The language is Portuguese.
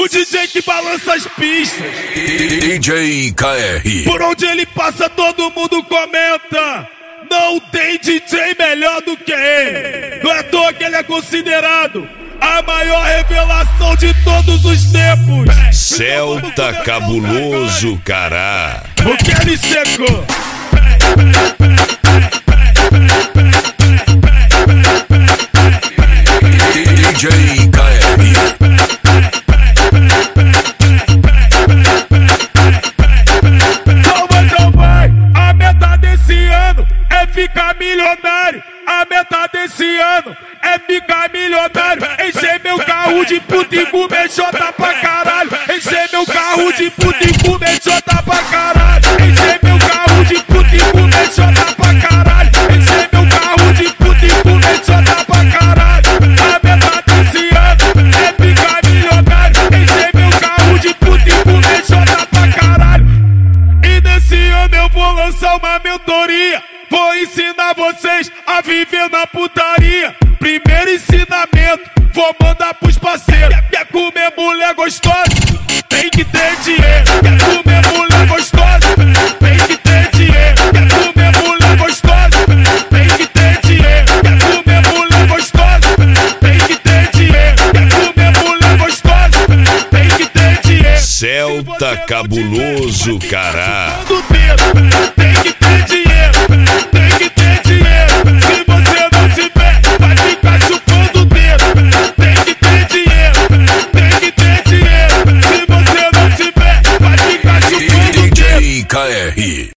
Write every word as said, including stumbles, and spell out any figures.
D J que balança as pistas. D J K R. Por onde ele passa todo mundo comenta. Não tem D J melhor do que ele. Não é à toa que ele é considerado a maior revelação de todos os tempos. Celta cabuloso, cará. O que ele secou? D J K R. Então vai, então vai. A meta desse ano é ficar milionário. A meta desse ano é ficar milionário. Encher meu carro de puta e comer jota pra caralho. Encher meu carro de puta e comer jota pra caralho. Encher meu carro de puta e comer jota pra caralho. Encher meu carro de puta e comer jota pra caralho. A meta desse ano é ficar milionário. Encher meu carro de puta e comer jota pra caralho. E nesse ano eu vou lançar uma mentoria. Vou ensinar vocês a viver na putaria. Primeiro ensinamento, vou mandar pros parceiros. Quer comer mulher gostosa? Tem que ter dinheiro. Quer comer mulher gostosa? Tem que ter dinheiro. Quer comer mulher gostosa? Tem que ter dinheiro. Quer comer mulher gostosa? Tem que ter dinheiro. Quer comer mulher gostosa? Tem que ter dinheiro. Celta cabuloso, cará. Todo dedo.